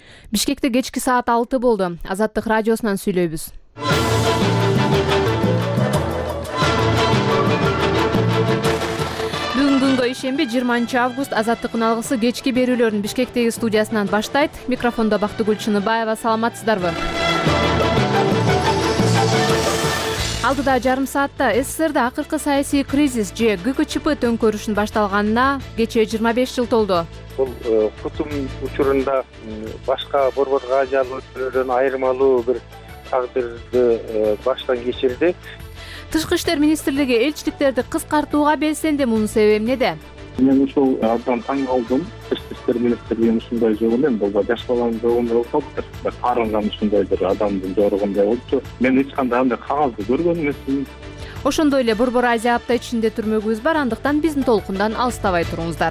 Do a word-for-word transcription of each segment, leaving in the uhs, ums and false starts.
Бишкекте кечки саат алты болду. Азаттык радиосунан сүйлөйбүз. Бүгүн күнгө ишемби жыйырманчы август Азаттыктын алгысы кечки берүүлөрүн Бишкектеги студиясынан баштайт. Микрофондо Бактыгүл Чыныбаева. Саламатсыздарбы? Алдыда жарым саатта СССРде акыркы саясий кризис же ГКЧП төңкөрүшүн башталганына кечээ жыйырма беш жыл толду. Бул кутум учурунда башка Борбор Газиялы өлкөлөрдөн айырмалуу бир тагдырды баштан кечирди. Тышкы иштер министрлиги элчиликтерди кыскартууга белсенди. Мунун себеби эмнеде? Мен ушул абдан таң калдым. Тышкы иштер министрлигинин ушундай жолу менен бул жаш баланын жогундай болсо, карынган ушундай бир адамдын жоругундай болчу. Мен эч кандай андай кагазды көргөн эмесмин. Ошондой эле Борбор Азия апта ичинде түрмөгүбүз бар, андыктан биздин толкундан алыстабай туруңуздар.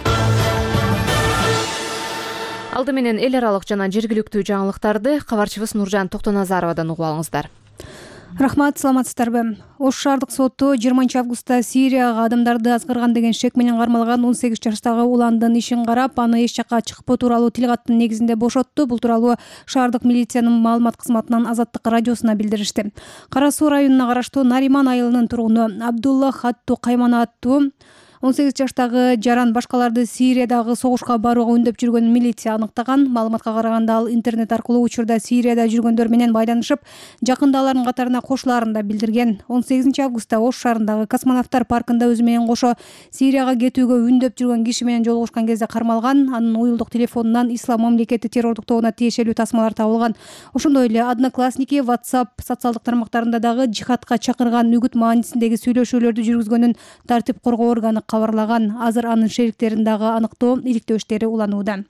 Алды менен эл аралык жана жергиликтүү жаңылыктарды кабарчыбыз Нуржан Токтоназаровадан угуп алыңыздар. Рахмат, саламатсыздарбы? Ош шаардык соту жыйырманчы августта Сирияга адамдарды азгырган деген шек менен кармалган он сегиз жаштагы уландын ишин карап, аны эч жакка чыкпоо тууралуу тил каттын негизинде бошотту. Бул тууралуу шаардык милициянын маалымат кызматынан Азаттык радиосуна билдиришти. Кара Суу районуна караштуу Нариман айылынын тургуну Абдулла Хатту Каймана аттуу он сегиз жаштагы жаран башкаларды Сириядагы согушка барууга үндөп жүргөнүн милиция аныктаган. Маалыматка караганда ал интернет аркылуу учурда Сирияда жүргөндөр менен байланышып, жакында алардын катарына кошулаарын да билдирген. он сегизинчи августта Ош шаарындагы Космонавтар паркында өзү менен кошо Сирияга кетүүгө үндөп жүргөн киши менен жолугушкан кезде кармалган. Анын уюлдук телефонунан Ислам мамлекети террордук тобуна тиешелүү тасмалар табылган. Ошондой эле Одноклассники, WhatsApp социалдык тармактарында дагы жихадка чакырган үгүт маанисиндеги сүйлөшүүлөрдү жүргүзгөнүн тартип коргоо органы кабарлаган. Азыр анын шериктерин дагы аныктоо, иликтөө иштери уланууда.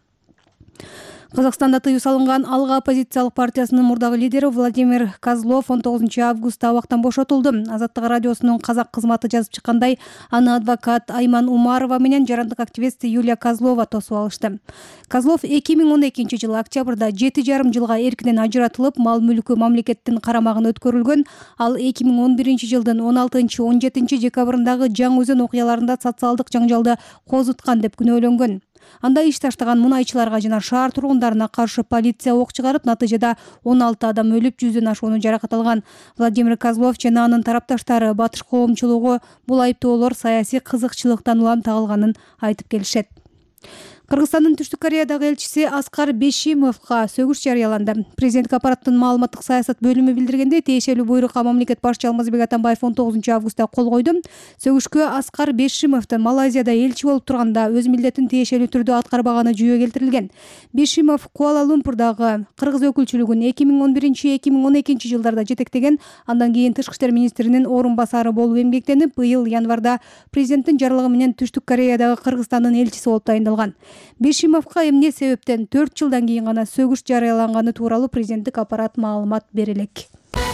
Казакстанда тыюу салынган Алга оппозициялык партиясынын мурдагы лидери Владимир Козлов он тогузунчу августта абактан бошотулду. Азаттык радиосунун казак кызматы жазып чыккандай, аны адвокат Айман Умарова менен жарандык активист Юлия Козлова тосуп алышты. Козлов эки миң он экинчи жылы октябрда жети жарым жылга эркинен ажыратылып, мал мүлкү мамлекеттин карамагына өткөрүлгөн. Ал эки миң он биринчи жылдын он алтынчы он жетинчи декабрындагы Жаңы Өзөн окуяларында социалдык жаңжалды козуткан деп күнөөлөнгөн. Анда иш таштаган мунайчыларга жана шаар тургундарына каршы полиция ок чыгарып, натыйжада он алты адам өлүп, жүздөн ашууну жаракат алган. Владимир Козлов жана анын тарапташтары батыш коомчулугу бул айыптоолор саясий кызыкчылыктан улам тагылганын айтып келишет. Кыргызстандын Түштүк Кореядагы элчиси Аскар Бешимовго сөгүш жарыяланды. Президенттик аппараттын маалыматтык саясат бөлүмү билдиргенде, тиешелүү буйрукка мамлекет башчы Алмазбек Атамбаев он тогузунчу августта кол койду. Сөгүшкө Аскар Бешимовдун Малайзияда элчи болуп турганда өз милдетин тиешелүү түрдө аткарбаганы жүйө келтирилген. Бешимов Куала-Лумпурдагы кыргыз өкүлчүлүгүн эки миң он биринчи эки миң он экинчи жылдарда жетектеген, андан кийин тышкы иштер министринин орун басары болуп эмгектенип, быйыл январда президенттин жарлыгы менен Түштүк Кореядагы Кыргызстандын элчиси болуп тайындалган. Бешимовго эмне себептен төрт жылдан кийин гана сөгүш жарыяланганы тууралуу президенттик аппарат маалымат бере элек.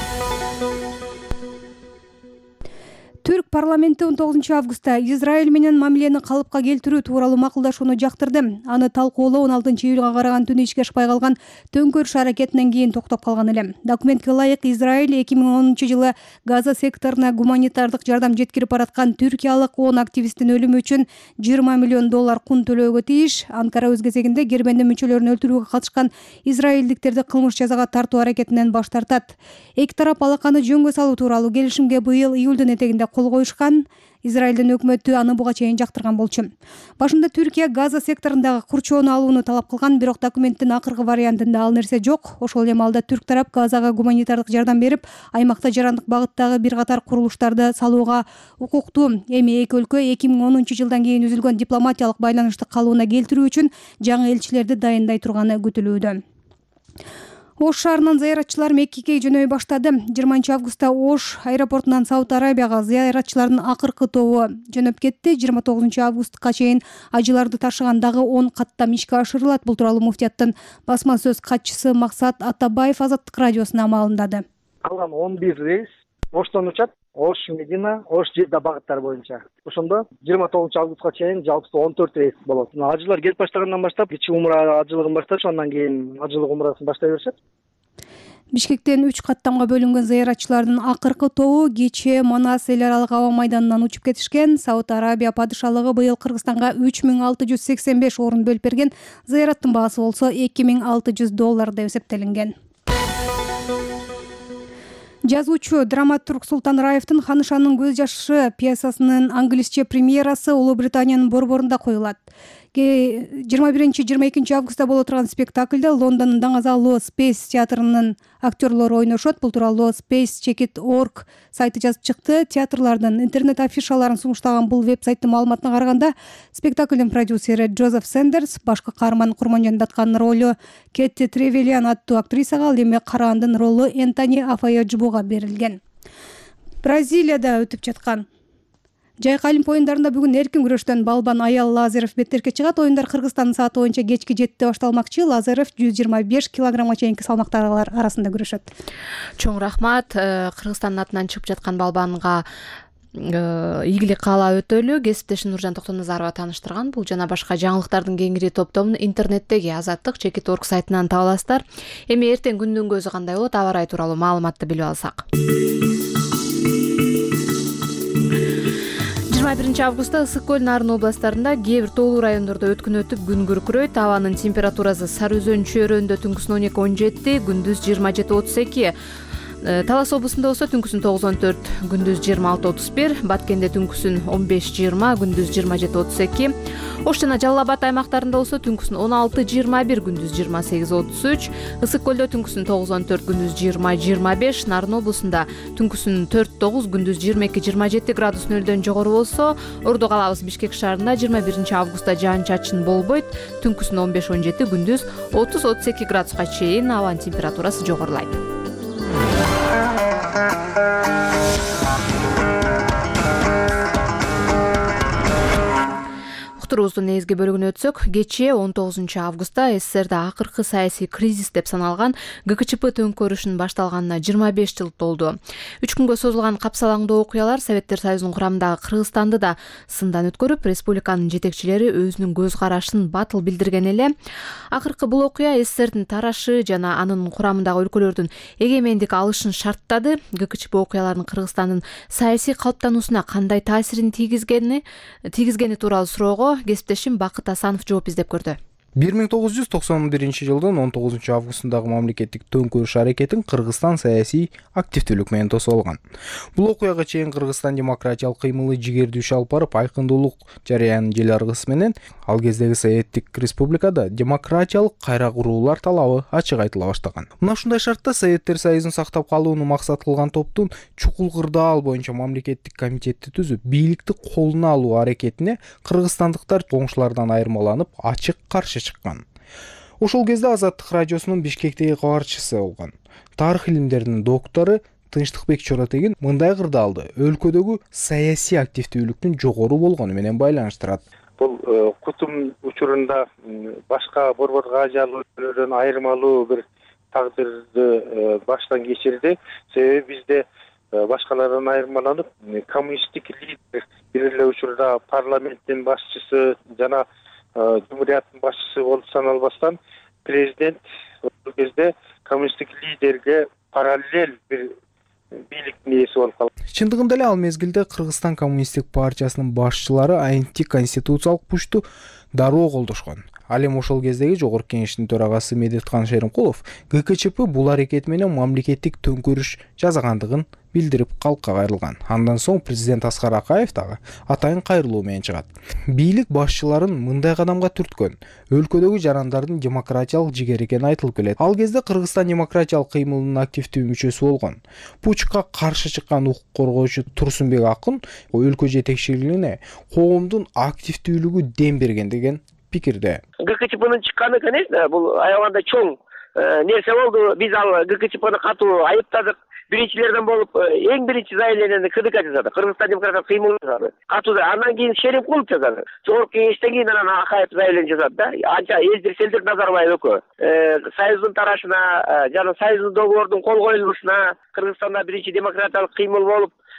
Түрк парламенти он тогузунчу августта Израиль менен мамилени калыпка келтирүү тууралуу макулдашууну жактырды. Аны талкуулоо он алтынчы июлга караган түнү ишке ашпай калган төңкөрүш аракетинен кийин токтоп калган эле. Документке ылайык, Израиль эки миң онунчу жылы Газа секторуна гуманитардык жардам жеткирип бараткан түркиялык он активисттин өлүмү үчүн жыйырма миллион доллар кун төлөөгө тийиш. Анкара өз кезегинде Гермендин мүчөлөрүн өлтүрүүгө катышкан израилдиктерди кылмыш жазага тартуу аракетинен баш тартат. Эки тарап алаканы жөнгө салуу тууралуу келишимге быйыл июлдун этегинде кол коюшкан. Израилдин өкмөтү аны буга чейин жактырган болчу. Башында Түркия Газа секторундагы курчоону алууну талап кылган, бирок документтин акыркы вариантында ал нерсе жок. Ошол эле маалда түрк тарап Газага гуманитардык жардам берип, аймакта жарандык багыттагы бир катар курулуштарды салууга укуктуу. Эми эки өлкө эки миң онунчу жылдан кийин үзүлгөн дипломатиялык байланышты калыбына келтирүү үчүн жаңы элчилерди дайындай турганы күтүлүүдө. Ош шаарынан зыяратчылар Меккеге жөнөй баштады. жыйырманчы августта Ош аэропортунан Сауд Арабияга зыяратчылардын акыркы тобу жөнөп кетти. жыйырма тогузунчу августка чейин ажыларды ташыган дагы он каттам ишке ашырылат. Бул тууралуу муфтияттын басма сөз катчысы Максат Атабаев Азаттык радиосуна маалымдады. Калган он бир рейс Оштон учат. Ош, Медина, Ош, Жидда багыттары боюнча. Ошондо жыйырма тогузунчу августка чейин жалпы он төрт рейс болот. Ажылар келип баштагандан баштап, кичи умра ажылыгын баштап, андан кийин ажылык умрасын баштай беришет. Бишкектен үч каттамга бөлүнгөн зыяратчылардын акыркы тобу кечээ Манас эл аралык аба майданынан учуп кетишкен. Сауд Арабия падышалыгы быйыл Кыргызстанга үч миң алты жүз сексен беш орун бөлүп берген. Зыяраттын баасы болсо эки миң алты жүз доллар деп эсептелинген. Жазуучу драматург Султан Раевдин Ханышанын көз жашы пьесасынын англисче премьерасы Улуу Британиянын борборунда коюлат. жыйырма биринчи жыйырма экинчи августта боло турган спектакльде Лондондун даңазалуу Space театрынын актерлору ойношот. Бул тууралуу Space Check It org сайты жазып чыкты. Театрлардын интернет афишаларын сунуштаган бул веб-сайттын маалыматына караганда, спектаклдин продюсери Джозеф Сендерс башкы каарман курманжандаткан ролу Кетти Тревелиан аттуу актрисага, ал эми Караандын ролу Энтони Афайоджубуга берилген. Бразилияда өтүп жаткан Жайкы Олимп оюндарында бүгүн эркин күрөштөн балбан Аял Лазарев беттерке чыгат. Оюндар Кыргызстандын сааты боюнча кечки жетиде башталмакчы. Лазарев жүз жыйырма беш килограммга чейинки салмактагылар арасында күрөшөт. Чоң рахмат. Кыргызстандын атынан чыгып жаткан балбанга ийгилик каалап өтөлү. Кесиптешим Нуржан Токтоназарова тааныштырган. Бул жана башка жаңылыктардын кеңири топтомун интернеттеги Азаттык Check It org сайтынан таба аласыздар. Эми эртең күндүн көзү кандай болот, аба ырайы тууралуу маалыматты билип алсак. жыйырма биринчи августта Ысык көл, Нарын областтарында кээ бир тоолуу райондордо өткүн өтүп күн күркүрөйт. Абанын температурасы Сары Өзөн чөйрөндө түнкүсүн он эки он жети, күндүз жыйырма жети отуз эки. Талас облусунда болсо түнкүсүн тогуз он төрт, күндүз жыйырма алты отуз бир, Баткенде түнкүсүн он беш жыйырма, күндүз жыйырма жети отуз эки. Ош жана Жалал Абад аймактарында болсо түнкүсүн он алты жыйырма бир, күндүз жыйырма сегиз отуз үч. Ысык көлдө түнкүсүн тогуз он төрт, күндүз жыйырма жыйырма беш. Нарын облусунда түнкүсүн төрт тогуз, күндүз жыйырма эки жыйырма жети градус нөлдөн жогору болсо, Ордо калабыз Бишкек шаарында жыйырма биринчи августта жаан чачын болбойт. Түнкүсүн он беш он жети, күндүз отуз отуз эки градуска чейин абанын температурасы жогорулайт. Уктуруубуздун негизги бөлүгүнө өтсөк, кечээ он тогузунчу августта СССРда акыркы саясий кризис деп саналган ГКЧП төңкөрүшүнүн башталганына жыйырма беш жыл толду. Үч күнгө созулган капсалаңдуу окуялар Советтер Союзунун курамындагы Кыргызстанды да сындан өткөрүп, республиканын жетекчилери өзүнүн көз карашын батыл билдирген эле. Акыркы бул окуя СССРдин тарашы жана анын курамындагы өлкөлөрдүн эгемендик алышын шарттады. ГКЧП окуяларынын Кыргызстандын саясий калыптануусуна кандай таасирин тийгизгени тийгизгени тууралуу суроого кесиптешим Бакыт Асанов жооп издеп көрдү. бир миң тогуз жүз токсон биринчи жылдын он тогузунчу августундагы мамлекеттик төңкөрүш аракетин Кыргызстан саясий активдүүлүк менен тосуп алган. Бул окуяга чейин Кыргызстан демократиялык кыймылы жигердүү иш алып барып, айкындуулук жарыянын жел аргысы менен ал кездеги Советтик республикада демократиялык кайра куруулар талабы ачык айтыла баштаган. Мына ушундай шартта Советтер Союзун сактап калууну максат кылган топтун чукул кырдаал боюнча мамлекеттик комитетти түзүп, бийликти колуна алуу аракетине кыргызстандыктар коңшулардан айырмаланып, ачык каршы чыккан. Ошол кезде Азаттык радиосунун Бишкектеги кабарчысы болгон тарых илимдеринин доктору Тынчтыкбек Чоротегин мындай кырдаалды өлкөдөгү саясий активдүүлүктүн жогору болгону менен байланыштырат. Бул кутум учурунда башка борборго ажал өлкөлөрдөн айырмалуу бир тагдырды баштан кечирди. Себеби бизде башкалардан айырмаланып, коммунисттик лидер бир эле учурда парламенттин башчысы жана Cumhuriyet'in başçısı olup sanalbastan prezident o кезде komünistik liderge paralel bir бийлик нээси болуп калды. Чындыгында эле ал мезгилде Кыргызстан коммунисттик партиясынын башчылары антиконституциялык пушту дароо колдошкон. Ал эми ошол кездеги Жогорку Кеңештин төрагасы Медеткан Шеримкулов ГКЧП бул аракет менен мамлекеттик төңкөрүш жасагандыгын билдирип калкка кайрылган. Андан соң президент Аскар Акаев дагы атайын кайрылуу менен чыгат. Бийлик башчыларын мындай кадамга түрткөн өлкөдөгү жарандардын демократиялык жигери экени айтылып келет. Ал кезде Кыргызстан демократиялык кыймылынын активдүү мүчөсү болгон. Пучка каршы чыккан укук коргоочу Турсунбек Акын өлкө жетекчилигине коомдун активдүүлүгү дем берген деген пикирде. ГКЧПнын чыкканы, конечно, бул аябаганда чоң нерсе болду. Биз ал ГКЧПны катуу айыптадык. Биринчилерден болуп эң биринчи заявлениени КДК жазды. Кыргызстан демократиялык кыймыл жазды. Катуу. Андан кийин Шеримкулов жазды. Жогорку Кеңештен кийин анан Акаев заявление жазды да. Анча Элдир Селдир Назарбаев экөө. Союздун тарашына жана Союздун договордун кол коюлушуна Кыргызстанда биринчи демократиялык кыймыл болуп,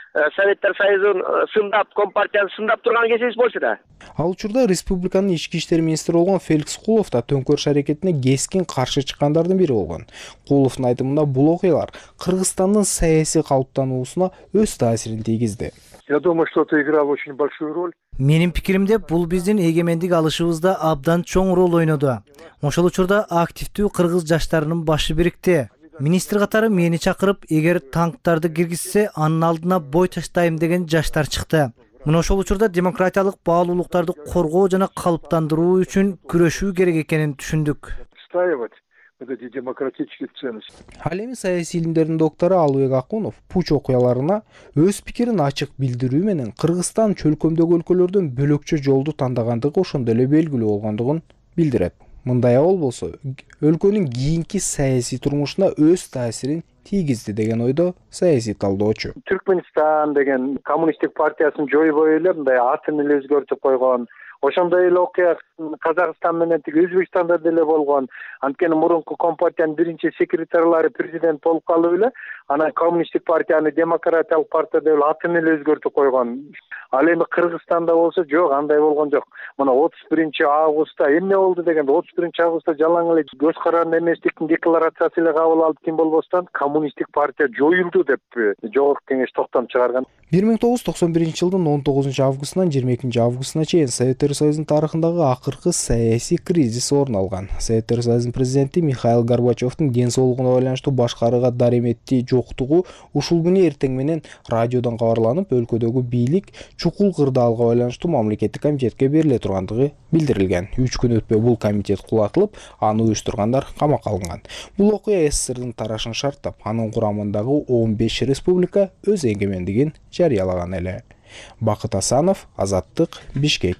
Советтер Союзун сындап, Компартияны сындап турган кезибиз болчу да. Ал учурда республиканын ички иштер министри болгон Феликс Кулов да төңкөрүш аракетине кескин каршы чыккандардын бири болгон. Куловдун айтымында бул окуялар Кыргызстандын саясий калыптануусуна өз таасирин тийгизди. Я думаю, что это играло очень большую роль. Менин пикиримде бул биздин эгемендик алышыбызда абдан чоң роль ойноду. Ошол учурда активдүү кыргыз жаштарынын башы бирикти. Министр катары мени чакырып, эгер танктарды киргизсе, анын алдына бой таштайм деген жаштар чыкты. Мына ошол учурда демократиялык баалуулуктарды коргоо жана калыптандыруу үчүн күрөшүү керек экенин түшүндүк. Отстаивать вот эти демократические ценности. Ал эми саясий илимдердин доктору Алыбек Акунов пуч окуяларына өз пикирин ачык билдирүү менен Кыргызстан чөлкөмдөгү өлкөлөрдөн бөлөкчө жолду тандагандыгы ошондой эле белгилүү болгондугун билдирет. Мындай абал болсо, өлкөнүн кийинки саясий турмушуна өз таасирин тийгизди деген ойдо саясий талдоочу. Түркмөнстан деген коммунисттик партиясын жойбой эле мындай атын эле өзгөртүп койгон. Ошондой эле окуя Казакстан менен тиги Өзбекстанда деле болгон. Анткени мурунку Компартиянын биринчи секретарлары президент болуп калып эле, анан коммунисттик партияны демократиялык партия деп атын эле өзгөртүп койгон. Ал эми Кыргызстанда болсо жок, андай болгон жок. Мына отуз биринчи августта эмне болду дегенде отуз биринчи августта жалаң эле көз каранды эместиктин декларациясы эле кабыл алып ким болбостон коммунисттик партия жоюлду деп Жогорку Кеңеш токтом чыгарган. бир миң тогуз жүз токсон биринчи жылдын он тогузунчу августунан жыйырма экинчи августуна чейин Советтер Союзунун тарыхындагы акыркы саясий кризис орун алган. Советтер Союзунун президенти Михаил Горбачевдун ден соолугуна байланыштуу башкарууга дареметти жоктугу ушул күнү эртең менен радиодон кабарланып, өлкөдөгү бийлик чукул кырдаалга байланыштуу мамлекеттик комитетке бериле тургандыгы билдирилген. үч күн өтпөй бул комитет кулатылып, аны уюштургандар камакка алынган. Бул окуя СССРдин тарашын шарттап, анын курамындагы он беш республика өз эгемендигин жарыялаган эле. Бакыт Асанов, Азаттык, Бишкек.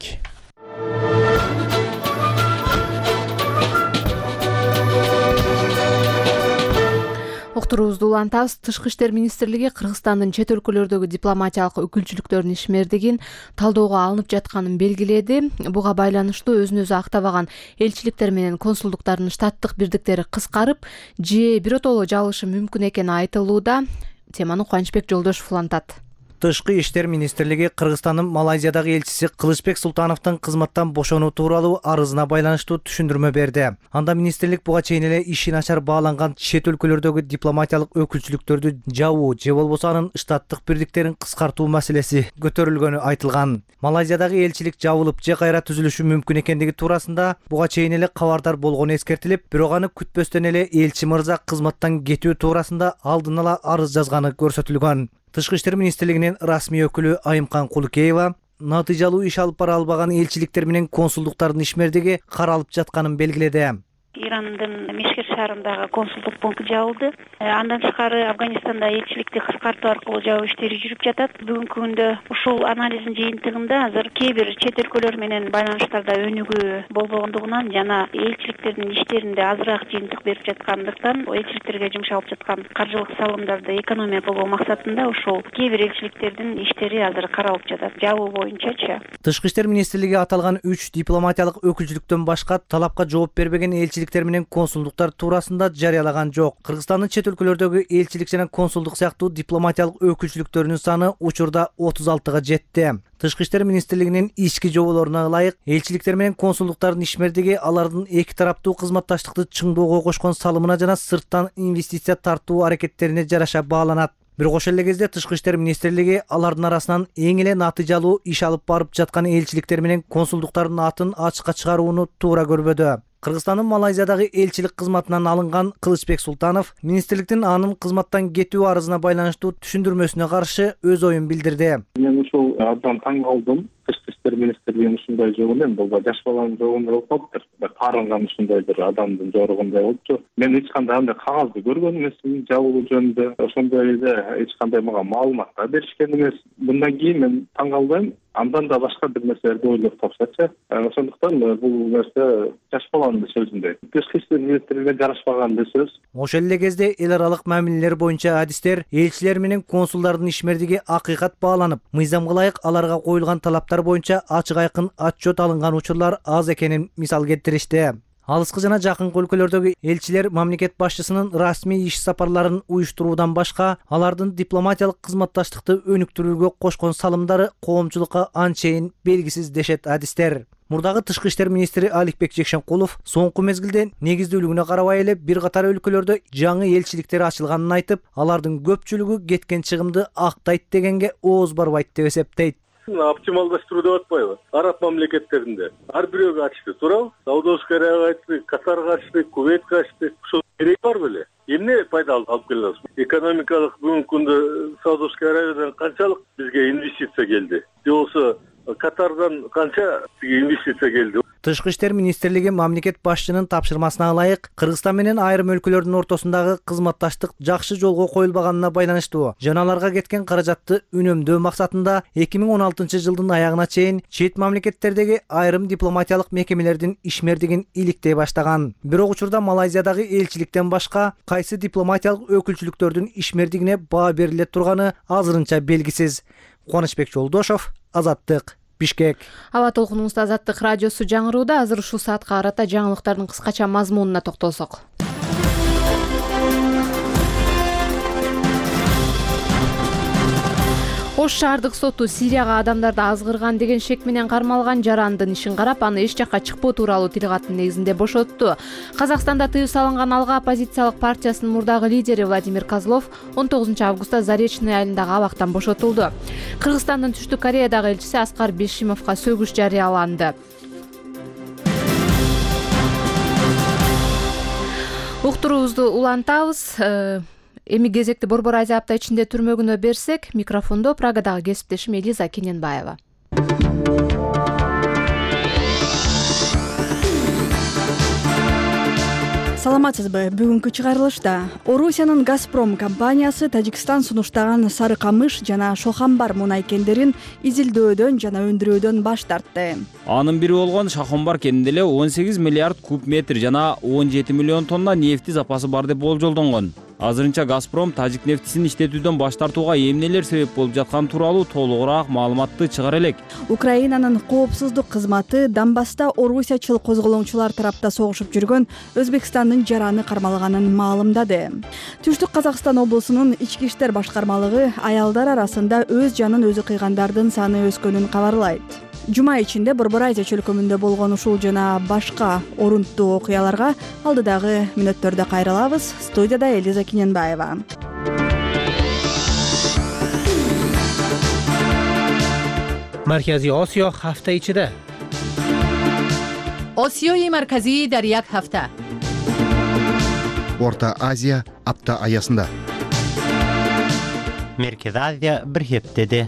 Уктуруубузду улантабыз. Тышкы иштер министрлиги Кыргызстандын чет өлкөлөрдөгү дипломатиялык өкүлчүлүктөрүнүн ишмердигин талоого алынып жатканын белгиледи. Буга байланыштуу өзүн өзү актабаган элчиликтер менен консулдуктардын штаттык бирдиктери кыскарып, же биротоло жабылышы мүмкүн экени айтылууда. Теманы Кубанычбек Жолдошов улантат. Тышкы иштер министрлиги Кыргызстандын Малайзиядагы элчиси Кылычбек Султановдун кызматтан бошонуу тууралуу арызына байланыштуу түшүндүрмө берди. Анда министрлик буга чейин эле иши начар бааланган чет өлкөлөрдөгү дипломатиялык өкүлчүлүктөрдү жабуу же болбосо анын штаттык бирдиктерин кыскартуу маселеси көтөрүлгөнү айтылган. Малайзиядагы элчилик жабылып же кайра түзүлүшү мүмкүн экендиги туурасында буга чейин эле кабардар болгону эскертилип, бирок аны күтпөстөн эле элчи мырза кызматтан кетүү туурасында алдын ала арыз жазганы көрсөтүлгөн. Тышкы иштер министрлигинин расмий өкүлү Айымкан Кулукеева натыйжалуу иш алып бара албаган элчиликтер менен консулдуктардын ишмердиги каралып жатканын белгиледи. Ирандын Мешхед шаарындагы консулдук пункт жабылды. Андан тышкары Афганистанда элчиликти кыскартуу аркылуу жабуу иштери жүрүп жатат. Бүгүнкү күндө ушул анализдин жыйынтыгында азыр кээ бир чет өлкөлөр менен байланыштарда өнүгүү болбогондугунан жана элчиликтердин иштеринде азыраак жыйынтык берип жаткандыктан элчиликтерге жумшалып жаткан каржылык салымдарды экономия кылуу максатында ушул кээ бир элчиликтердин иштери азыр каралып жатат. Жабуу боюнчачы. Тышкы иштер министрлиги аталган үч дипломатиялык өкүлчүлүктөн башка талапка жооп бербеген элчилик менен консулдуктар туурасында жарыялаган жок. Кыргызстандын чет өлкөлөрдөгү элчилик жана консулдук сыяктуу дипломатиялык өкүлчүлүктөрүнүн саны учурда отуз алтыга жетти. Тышкы иштер министрлигинин ички жоболоруна ылайык элчиликтер менен консулдуктардын ишмердиги алардын эки тараптуу кызматташтыкты чыңдоого кошкон салымына жана сырттан инвестиция тартуу аракеттерине жараша бааланат. Бирок ошол эле кезде Тышкы иштер министрлиги алардын арасынан эң эле натыйжалуу иш алып барып жаткан элчиликтер менен консулдуктардын атын ачыкка чыгарууну туура көрбөдү. Кыргызстандын Малайзиядагы элчилик кызматынан алынган Кылычбек Султанов министрликтин анын кызматтан кетүү арызына байланыштуу түшүндүрмөсүнө каршы өз оюн билдирди. Мен ушул абдан таң калдым. Тышкы иштер министрлигинин ушундай жогун эми бул жаш баланын жогундай болуп калыптыр. Карынган ушундай бир адамдын жоругундай болчу. Мен эч кандай андай кагазды көргөн эмесмин жабылуу жөнүндө. Ошондой эле эч кандай мага маалымат да беришкен эмес. Мындан кийин мен таң калбайм. Андан да башка бир нерселерди ойлоп тапсачы. Ошондуктан бул нерсе жаш баланын сөзүндөй. Тышкы иштер министрлигине жарашпаган сөз. Ошол эле кезде эл аралык мамилелер боюнча адистер элчилер менен консулдардын ишмердиги акыйкат бааланып, мыйзамга ылайык аларга коюлган талаптар боюнча ачык айкын отчет алынган учурлар аз экенин мисал келтиришти. алыскы жана жакынкы өлкөлөрдөгү элчилер мамлекет башчысынын расмий иш сапарларын уюштуруудан башка алардын дипломатиялык кызматташтыкты өнүктүрүүгө кошкон салымдары коомчулукка анчейин белгисиз дешет адистер. Мурдагы тышкы иштер министри Аликбек Жекшенкулов соңку мезгилде негиздүүлүгүнө карабай эле бир катар өлкөлөрдө жаңы элчиликтер ачылганын айтып, алардын көпчүлүгү кеткен чыгымды актайт дегенге ооз барбайт деп эсептейт. Оптималдаштыруу деп атпайбы? Араб мамлекеттеринде ар бирөөгө ачты, туурабы? Саудовская Аравия ачты, Катарга ачты, Кувейтке ачты. Ошол керек бар беле? Эмне пайда алып келебиз? Экономикалык бүгүнкү күндө Саудовская Аравиядан канчалык бизге инвестиция келди? Же болбосо Катардан канча инвестиция келди? Тышкы иштер министрлиги мамлекет башчынын тапшырмасына ылайык Кыргызстан менен айрым өлкөлөрдүн ортосундагы кызматташтык жакшы жолго коюлбаганына байланыштуу жана аларга кеткен каражатты үнөмдөө максатында эки миң он алтынчы жылдын аягына чейин чет мамлекеттердеги айрым дипломатиялык мекемелердин ишмердигин иликтей баштаган. Бирок учурда Малайзиядагы элчиликтен башка кайсы дипломатиялык өкүлчүлүктөрдүн ишмердигине баа бериле турганы азырынча белгисиз. Кубанычбек Жолдошов, Азаттык, Бишкек. Аба толкунубузда Азаттык радиосу жаңырууда. Азыр ушул саатка карата жаңылыктардын кыскача мазмунуна токтолсок. Ош шаардык соту Сирияга адамдарды азгырган деген шек менен кармалган жарандын ишин карап, аны эч жакка чыкпоо тууралуу тил каттын негизинде бошотту. Казакстанда тыюу салынган Алга оппозициялык партиясынын мурдагы лидери Владимир Козлов он тогузунчу августта Заречный айылындагы абактан бошотулду. Кыргызстандын Түштүк Кореядагы элчиси Аскар Бешимовго сөгүш жарыяланды. Уктуруубузду улантабыз. Эми кезекти Борбор Азия апта ичинде түрмөгүнө берсек, микрофондо Прагадагы кесиптешим Элиза Кененбаева. Саламатсызбы? Бүгүнкү чыгарылышта Орусиянын Газпром компаниясы Тажикстан сунуштаган Сары Камыш жана Шохамбар мунай кендерин изилдөөдөн жана өндүрүүдөн баш тартты. Анын бири болгон Шохамбар кенинде эле он сегиз миллиард куб метр жана он жети миллион тонна нефти запасы бар деп болжолдонгон. Азырынча Газпром тажик нефтисин иштетүүдөн баш тартууга эмнелер себеп болуп жатканы тууралуу толугураак маалыматты чыгара элек. Украинанын коопсуздук кызматы Донбасста орусиячыл козголоңчулар тарапта согушуп жүргөн Өзбекстандын жараны кармалганын маалымдады. Түштүк Казакстан облусунун ички иштер башкармалыгы аялдар арасында өз жанын өзү кыйгандардын саны өскөнүн кабарлайт. Жума ичинде Борбор Азия чөлкөмүндө болгон ушул жана башка орунттуу окуяларга алдыдагы мүнөттөрдө кайрылабыз. Студияда Элиза Кененбаева. Маркази Осиё ҳафта ичида. Осиёи марказӣ дар як ҳафта. Орта Азия апта аясында. Меркез Азия бир ҳептеде.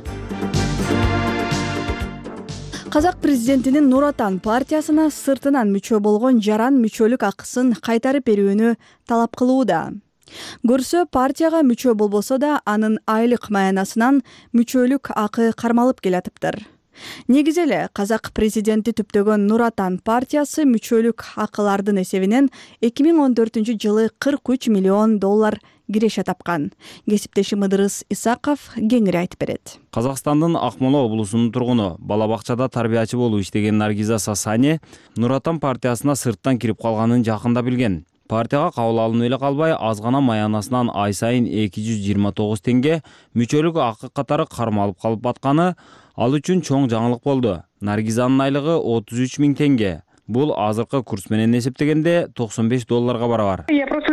Казак президентинин Нур Отан партиясына сыртынан мүчө болгон жаран мүчөлүк акысын кайтарып берүүнү талап кылууда. Көрсө партияга мүчө болбосо да анын айлык маянасынан мүчөлүк акы кармалып келатыптыр. Негизи эле казак президенти түптөгөн Нур Отан партиясы мүчөлүк акылардын эсебинен эки миң он төртүнчү жылы кырк үч миллион доллар киреше тапкан. Кесиптешим Ыдырыс Исаков кеңири айтып берет. Казакстандын Акмола облусунун тургуну, бала бакчада тарбиячы болуп иштеген Наргиза Сасани Нур Отан партиясына сырттан кирип калганын жакында билген. Партияга кабыл алынып эле калбай, азгана маянасынан ай сайын эки жүз жыйырма тогуз теңге мүчөлүк акы катары кармалып калып батканы ал үчүн чоң жаңылык болду. Наргизанын айлыгы отуз үч миң теңге. Бул азыркы курс менен эсептегенде токсон беш долларга барабар.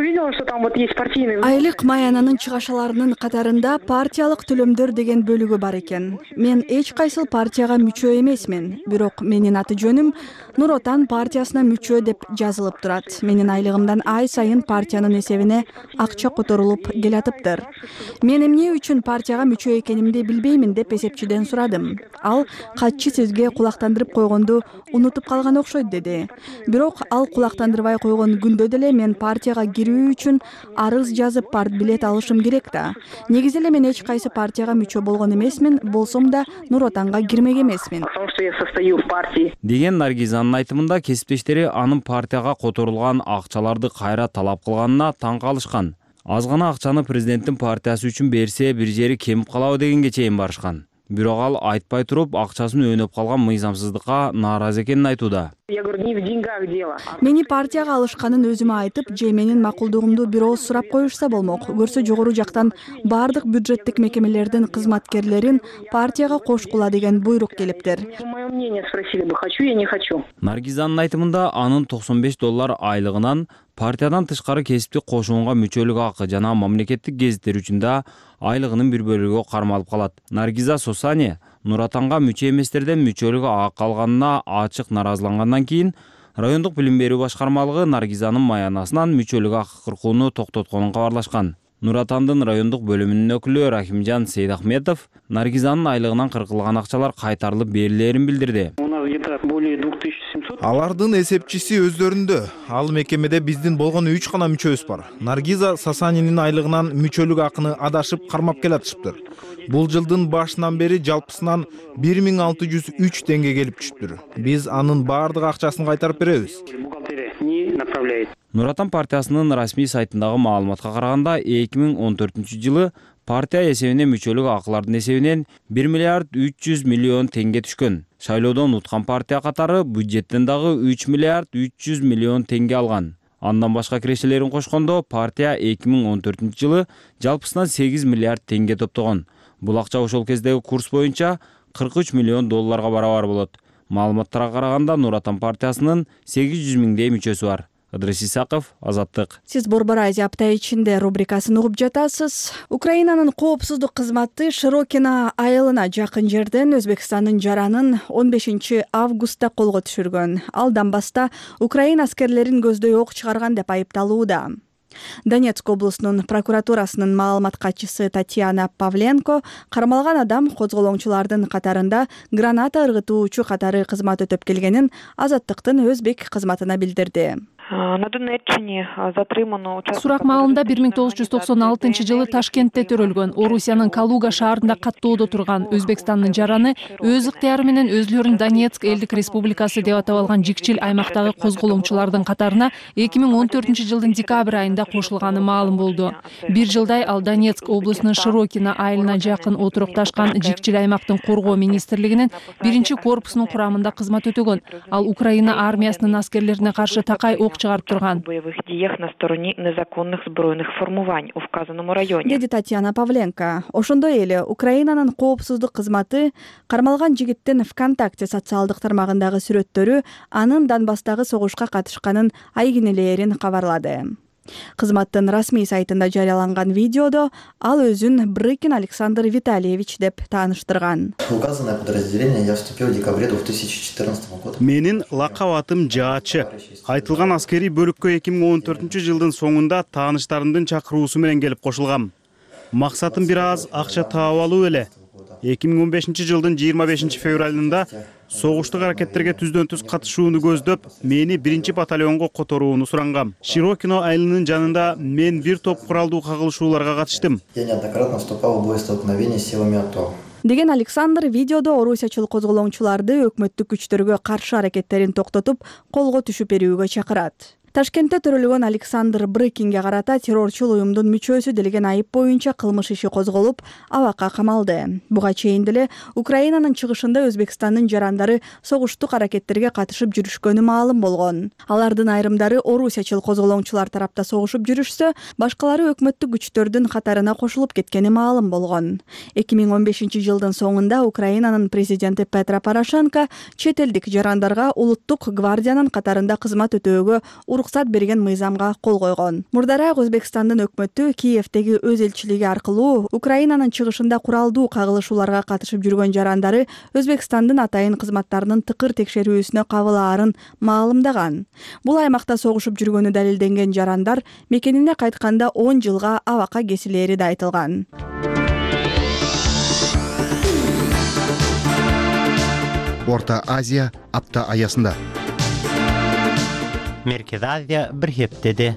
Айлык маянанын чыгашаларынын катарында партиялык төлөмдөр деген бөлүгү бар экен. Мен эч кайсыл партияга мүчө эмесмин, бирок менин аты жөнүм Нур Отан партиясына мүчө деп жазылып турат. Менин айлыгымдан ай сайын партиянын эсебине акча которулуп келатыптыр. Мен эмне үчүн партияга мүчө экенимди билбеймин деп эсепчиден сурадым. Ал катчы сөзгө кулактандырып койгонду унутуп калган окшойт деди. Бирок ал кулактандырбай койгон күндө деле мен партияга кирүү үчүн арыз жазып парт билет алышым керек да. Негизи эле мен эч кайсы партияга мүчө болгон эмесмин, болсом да Нур Отанга кирмек эмесмин. Деген Наргизанын айтымында кесиптештери анын партияга которулган акчаларды кайра талап кылганына таң калышкан. Азгана акчаны президенттин партиясы үчүн берсе бир жери кемип калабы дегенге чейин барышкан. Бирок ал айтпай туруп акчасын өнөп калган мыйзамсыздыкка нааразы экенин айтууда. Мени партияга алышканын өзүмө айтып, же менин макулдугумду бир ооз сурап коюшса болмок. Көрсө жогору жактан баардык бюджеттик мекемелердин кызматкерлерин партияга кошкула деген буйрук келиптир. Наргизанын айтымында анын токсон беш доллар айлыгынан партиядан тышкары кесиптик кошуунга мүчөлүк акы жана мамлекеттик гезиттер үчүн да айлыгынын бир бөлүгү кармалып калат. Наргиза Сосани Нур Атанга мүчө эместерден мүчөлүк акы алганына ачык наразылангандан кийин райондук билим берүү башкармалыгы Наргизанын маянасынан мүчөлүк акы кыркууну токтотконун кабарлашкан. Нур Атандын райондук бөлүмүнүн өкүлү Рахимжан Сейдахметов Наргизанын айлыгынан кыркылган акчалар кайтарылып берилерин билдирди. Алардын эсепчиси өздөрүндө. Ал мекемеде биздин болгон үч гана мүчөбүз бар. Наргиза Сасанинин айлыгынан мүчөлүк акыны адашып кармап келатышыптыр. Бул жылдын башынан бери жалпысынан бир миң алты жүз үч теңге келип түшүптүр. Биз анын баардык акчасын кайтарып беребиз. Нур Атан партиясынын расмий сайтындагы маалыматка караганда эки миң он төртүнчү жылы партия эсебине мүчөлүк акылардын эсебинен бир миллиард үч жүз миллион теңге түшкөн. Шайлоодон уткан партия катары бюджеттен дагы үч миллиард үч жүз миллион теңге алган. Андан башка кирешелерин кошкондо партия эки миң он төртүнчү жылы жалпысынан сегиз миллиард теңге топтогон. Бул акча ошол кездеги курс боюнча кырк үч миллион долларга барабар болот. Маалыматтарга караганда Нур Атан партиясынын сегиз жүз миңдей мүчөсү бар. Ыдрис Исаков, Азаттык. Сиз Борбор Азия апта ичинде рубрикасын угуп жатасыз. Украинанын коопсуздук кызматы Широкино айылына жакын жерден Өзбекстандын жаранын он бешинчи августта колго түшүргөн. Ал Донбасста Украина аскерлерин көздөй ок чыгарган деп айыпталууда. Донецк облусунун прокуратурасынын маалымат катчысы Татьяна Павленко кармалган адам козголоңчулардын катарында граната ыргытуучу катары кызмат өтөп келгенин Азаттыктын Өзбек кызматына билдирди. Сурак маалында бир миң тогуз жүз токсон алтынчы жылы Ташкентте төрөлгөн, Орусиянын Калуга шаарында каттоодо турган Өзбекстандын жараны өз ыктыяры менен өзүлөрүн Донецк элдик республикасы деп атап алган жикчил аймактагы козголоңчулардын катарына эки миң он төртүнчү жылдын декабрь айында кошулганы маалым болду. Бир жылдай ал Донецк облусунун Широкино айылына жакын отурукташкан жикчил аймактын коргоо министрлигинин биринчи корпусунун курамында кызмат өтөгөн. Ал Украина армиясынын аскерлерине каршы такай ок чыгарып турган. Деди Татьяна Павленко. Ошондой эле Украинанын коопсуздук кызматы кармалган жигиттин ВКонтакте социалдык тармагындагы сүрөттөрү анын Донбасстагы согушка катышканын айгинелээрин кабарлады. Кызматтын расмий сайтында жарыяланган видеодо ал өзүн Брыкин Александр Витальевич деп тааныштырган. Указанное подразделение я вступил в декабре две тысячи четырнадцатого года. Менин лакап атым Жаачы. Айтылган аскери бөлүккө эки миң он төртүнчү жылдын соңунда тааныштарымдын чакыруусу менен келип кошулгам. Максатым бир аз акча таап алуу эле. эки миң он бешинчи жылдын жыйырма бешинчи февралында согуштук аракеттерге түздөн түз катышууну көздөп, мени биринчи батальонго которууну сурангам. Широкино айылынын жанында мен бир топ куралдуу кагылышууларга катыштым. Я неоднократно вступал в боестолкновение с силами АТО. Деген Александр видеодо орусиячыл козголоңчуларды өкмөттүк күчтөргө каршы аракеттерин токтотуп, колго түшүп берүүгө чакырат. Ташкентте төрөлгөн Александр Брыкинге карата террорчул уюмдун мүчөсү делген айып боюнча кылмыш иши козголуп, абакка камалды. Буга чейин деле Украинанын чыгышында Өзбекстандын жарандары согуштук аракеттерге катышып жүрүшкөнү маалым болгон. Алардын айрымдары орусиячыл козголоңчулар тарапта согушуп жүрүшсө, башкалары өкмөттүк күчтөрдүн катарына кошулуп кеткени маалым болгон. эки миң он бешинчи жылдын соңунда Украинанын президенти Петро Порошенко чет элдик жарандарга улуттук гвардиянын катарында кызмат өтөөгө уруксат берген мыйзамга кол койгон. Мурдараак Өзбекстандын өкмөтү Киевдеги өз элчилиги аркылуу Украинанын чыгышында куралдуу кагылышууларга катышып жүргөн жарандары Өзбекстандын атайын кызматтарынын тыкыр текшерүүсүнө кабылаарын маалымдаган. Бул аймакта согушуп жүргөнү далилденген жарандар мекенине кайтканда он жылга абакка кесилери да айтылган. Орта Азия апта аясында. Меркез Азия бир хептеди.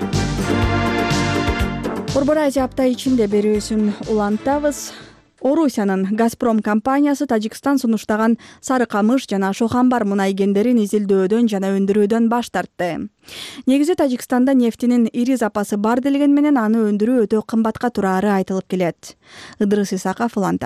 Борбор Азия апта ичинде берүүсүн улантабыз. Орусиянын Газпром компаниясы Тажикстан сунуштаган Сары Камыш жана Шохамбар мунай кендерин изилдөөдөн жана өндүрүүдөн баш тартты. Негизи Тажикстанда нефтинин ири запасы бар делген менен аны өндүрүү өтө кымбатка турары айтылып келет. Ыдрыс Исаков улантат.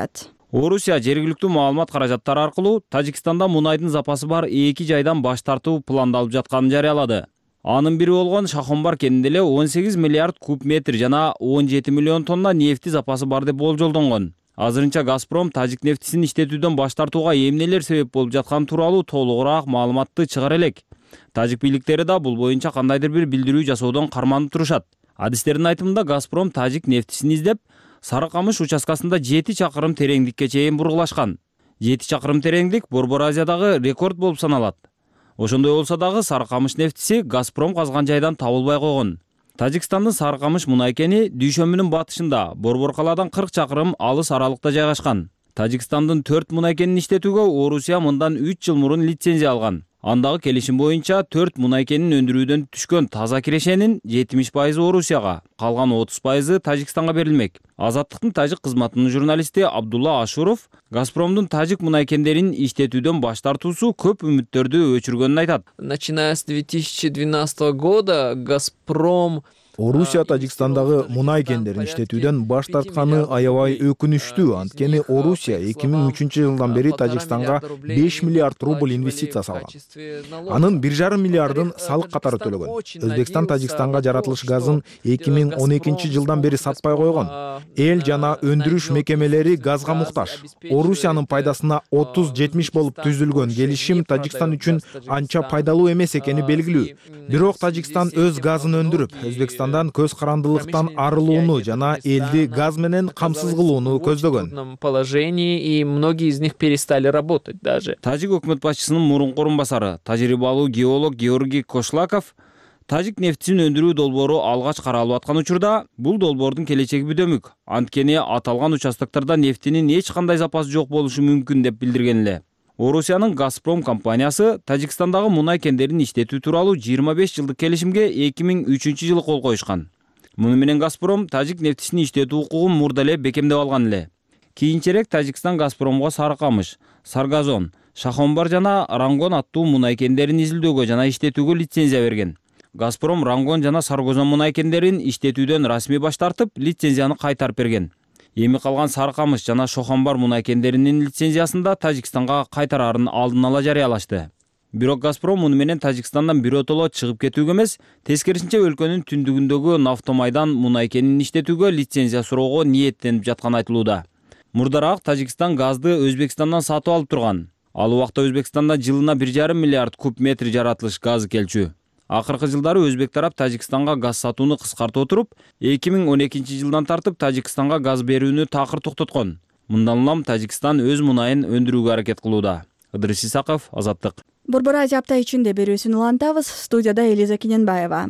Орусия жергиликтүү маалымат каражаттары аркылуу Тажикстанда мунайдын запасы бар эки жайдан баш тартуу пландалып жатканын жарыялады. Анын бири болгон Шахонбар кенинде эле он сегиз миллиард куб метр жана он жети миллион тонна нефти запасы бар деп болжолдонгон. Азырынча Газпром тажик нефтисин иштетүүдөн баш тартууга эмнелер себеп болуп жатканы тууралуу толугураак маалыматты чыгара элек. Тажик бийликтери да бул боюнча кандайдыр бир билдирүү жасоодон карманып турушат. Адистердин айтымында Газпром тажик нефтисин издеп, Сары-Камыш участкасында жети чакырым тереңдикке чейин бургулашкан. жети чакырым тереңдик Борбор Азиядагы рекорд болуп саналат. Ошондой болсо дагы Сары-Камыш нефтиси Газпром казган жайдан табылбай койгон. Тажикстандын Сары-Камыш мунай кени дүйшөмбүнүн батышында, Борбор калаадан кырк чакырым алыс аралыкта жайгашкан. Тажикстандын төрт мунай кенин иштетүүгө Орусия мындан үч жыл мурун лицензия алган. Андагы келишим боюнча төрт мунай кенин өндүрүүдөн түшкөн таза кирешенин жетимиш пайызы Орусияга, калган отуз пайызы Тажикстанга берилмек. Азаттыктын тажик кызматынын журналисти Абдулла Ашуров Газпромдун тажик мунай кендерин иштетүүдөн баш тартуусу көп үмүттөрдү өчүргөнүн айтат. Начиная с две тысячи двенадцатого года Газпром Орусия Тажикстандагы мунай кендерин иштетүүдөн баш тартканы аябай өкүнүчтүү. Анткени Орусия эки миң үчүнчү жылдан бери Тажикстанга беш миллиард рубль инвестиция салган. Анын бир жарым миллиардын салык катары төлөгөн. Өзбекстан Тажикстанга жаратылыш газын эки миң он экинчи жылдан бери сатпай койгон. Эл жана өндүрүш мекемелери газга муктаж. Орусиянын пайдасына отуз жетимиш болуп түзүлгөн келишим Тажикстан үчүн анча пайдалуу эмес экени белгилүү. Бирок Тажикстан өз газын өндүрүп, Өзбекстан көз карандылыктан арылууну жана элди газ менен камсыз кылууну көздөгөн. Положении и многие из них перестали работать даже. Тажик өкмөт башчысынын мурунку орун басары, тажрыйбалуу геолог Георгий Кошлаков тажик нефтисин өндүрүү долбоору алгач каралып аткан учурда бул долбоордун келечеги бүдөмүк. Анткени аталган участоктарда нефтинин эч кандай запасы жок болушу мүмкүн деп билдирген эле. Орусиянын Газпром компаниясы Тажикстандагы мунай кендерин иштетүү тууралуу жыйырма беш жылдык келишимге эки миң үчүнчү жылы кол коюшкан. Муну менен Газпром тажик нефтисин иштетүү укугун мурда эле бекемдеп алган эле. Кийинчерээк Тажикстан Газпромго Сары-Камыш, Саргазон, Шахонбар жана Рангон аттуу мунай кендерин изилдөөгө жана иштетүүгө лицензия берген. Газпром Рангон жана Саргазон мунай кендерин иштетүүдөн расмий баш тартып, лицензияны кайтарып берген. Эми калган Сары-Камыш жана Шохонбар мунай кендеринин лицензиясында Тажикстанга кайтарарын алдын ала жарыялашты. Бирок Газпром муну менен Тажикстандан биротоло чыгып кетүүгө эмес, тескерисинче өлкөнүн түндүгүндөгү Нафтомайдан мунай кенин иштетүүгө лицензия суроого ниеттенип жатканы айтылууда. Мурдараак Тажикстан газды Өзбекстандан сатып алып турган. Ал убакта Өзбекстанда жылына бир жарым миллиард куб метр жаратылыш газы келчү. Акыркы жылдары өзбек тарап Тажикстанга газ сатууну кыскартып отуруп, эки миң он экинчи жылдан тартып Тажикстанга газ берүүнү такыр токтоткон. Мындан улам Тажикстан өз мунайын өндүрүүгө аракет кылууда. Ыдырыс Исаков, Азаттык. Борбор Азия апта ичинде берүүсүн улантабыз. Студияда Элиза Кененбаева.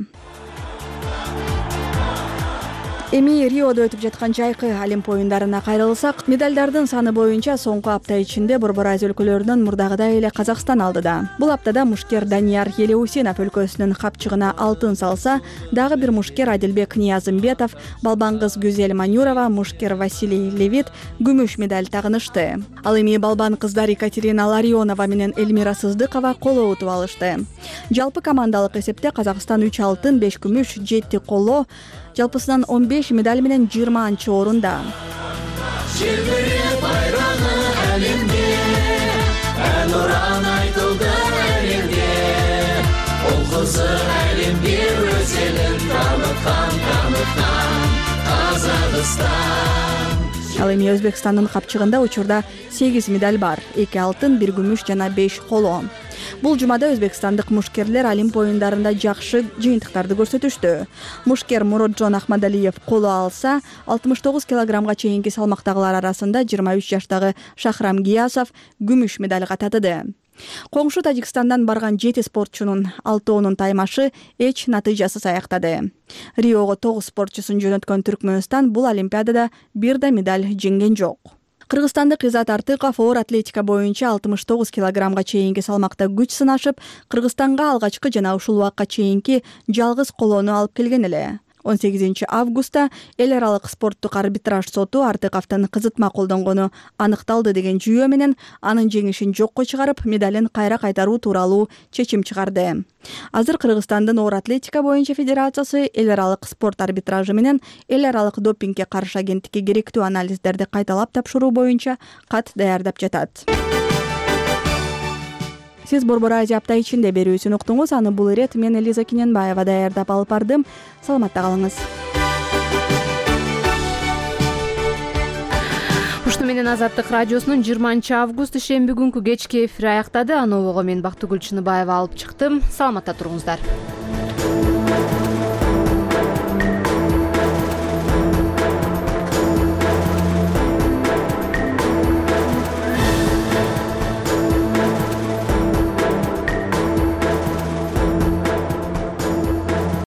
Эми Риодо өтүп жаткан жайкы Олимп оюндарына кайрылсак, медалдардын саны боюнча соңку апта ичинде Борбор Азия өлкөлөрүнөн мурдагыдай эле Казакстан алдыда. Бул аптада мушкер Данияр Елеусенов өлкөсүнүн капчыгына алтын салса, дагы бир мушкер Адилбек Ниязымбетов, балбан кыз Гүзел Манюрова, мушкер Василий Левит күмүш медаль тагынышты. Ал эми балбан кыздар Екатерина Ларионова менен Эльмира Сыздыкова коло утуп алышты. Жалпы командалык эсепте Казакстан үч алтын, беш күмүш, жети коло, жалпысынан он беш медаль менен жыйырманчы орунда. Желбиреп байрагы әлемге, ән уран айтылды әлемге. Ол кызы әлем бир өз элин таныткан, таныткан Казакстан. Ал эми Өзбекстандын капчыгында учурда сегиз медаль бар, эки алтын, бир күмүш жана беш коло. Бул жумада өзбекстандык мушкерлер Олимп оюндарында жакшы жыйынтыктарды көрсөтүштү. Мушкер Муроджон Ахмадалиев коло алса, алтымыш тогуз килограммга чейинки салмактагылар арасында жыйырма үч жаштагы Шахрам Гиясов күмүш медальга татыды. Коңшу Тажикстандан барган жети спортчунун алтоонун таймашы эч натыйжасыз аяктады. Риого тогуз спортчусун жөнөткөн Түркмөнстан бул олимпиадада бир да медаль жеңген жок. Кыргызстандык Изат Артыков оор атлетика боюнча алтымыш тогуз килограммга чейинки салмакта күч сынашып, Кыргызстанга алгачкы жана ушул убакка чейинки жалгыз колоону алып келген эле. он сегизинчи августта эл аралык спорттук арбитраж соту Артыковдун кызытма колдонгону аныкталды деген жүйө менен анын жеңишин жокко чыгарып, медалин кайра кайтаруу тууралуу чечим чыгарды. Азыр Кыргызстандын оор атлетика боюнча федерациясы эл аралык спорт арбитражы менен эл аралык допингге каршы агенттикке керектүү анализдерди кайталап тапшыруу боюнча кат даярдап жатат. Сиз Борбор Азия апта ичинде берүүсүн уктуңуз. Аны бул ирет мен Элиза Киненбаева даярдап алып бардым. Саламатта калыңыз. Ушуну менен Азаттык радиосунун жыйырманчы август ишемби күнкү кечки эфири аяктады. Аны обого мен Бактыгүл Чыныбаева алып чыктым. Саламатта туруңуздар.